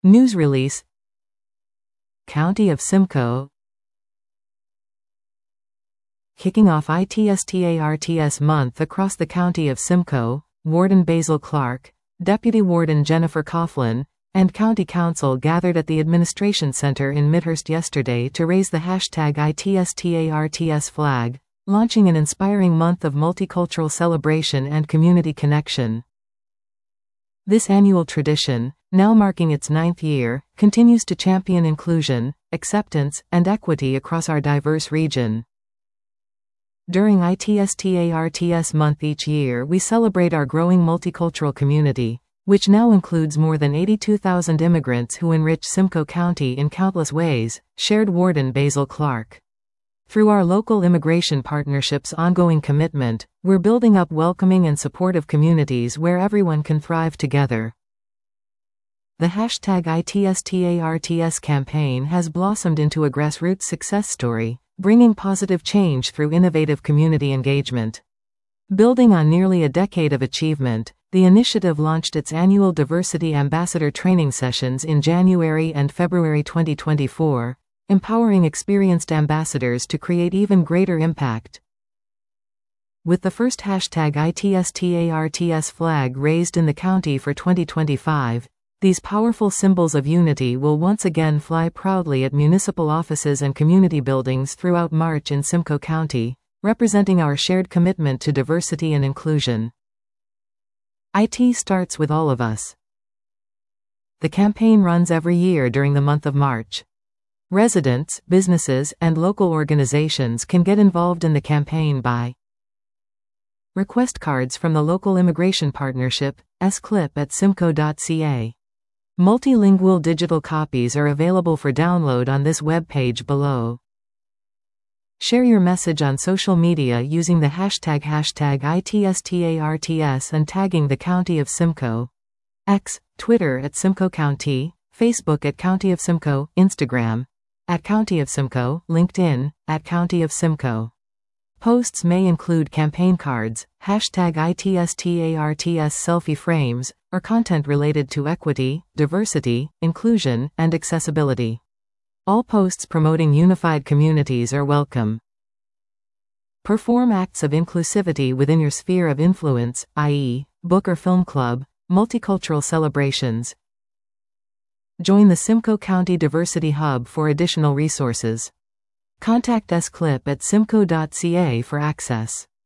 News release. County of Simcoe kicking off ITSTARTS month across the County of Simcoe. Warden Basil Clark, Deputy Warden Jennifer Coughlin, and County Council gathered at the Administration Center in Midhurst yesterday to raise the #ITSTARTS flag, launching an inspiring month of multicultural celebration and community connection. This annual tradition, now marking its 9th year, continues to champion inclusion, acceptance, and equity across our diverse region. During ITSTARTS month each year, we celebrate our growing multicultural community, which now includes more than 82,000 immigrants who enrich Simcoe County in countless ways, shared Warden Basil Clark. Through our local immigration partnership's ongoing commitment, we're building up welcoming and supportive communities where everyone can thrive together. The #ITSTARTS campaign has blossomed into a grassroots success story, bringing positive change through innovative community engagement. Building on nearly a decade of achievement, the initiative launched its annual Diversity Ambassador training sessions in January and February 2024, empowering experienced ambassadors to create even greater impact. With the first #ITSTARTS flag raised in the county for 2025, these powerful symbols of unity will once again fly proudly at municipal offices and community buildings throughout March in Simcoe County, representing our shared commitment to diversity and inclusion. IT starts with all of us. The campaign runs every year during the month of March. Residents, businesses, and local organizations can get involved in the campaign by request cards from the local immigration partnership, SCLIP at simcoe.ca. Multilingual digital copies are available for download on this web page below. Share your message on social media using the #ITSTARTS and tagging the County of Simcoe. X, Twitter at Simcoe County, Facebook at County of Simcoe, Instagram at County of Simcoe, LinkedIn at County of Simcoe. Posts may include campaign cards, #ITSTARTS selfie frames, or content related to equity, diversity, inclusion, and accessibility. All posts promoting unified communities are welcome. Perform acts of inclusivity within your sphere of influence, i.e., book or film club, multicultural celebrations. Join the Simcoe County Diversity Hub for additional resources. Contact SCLIP at simcoe.ca for access.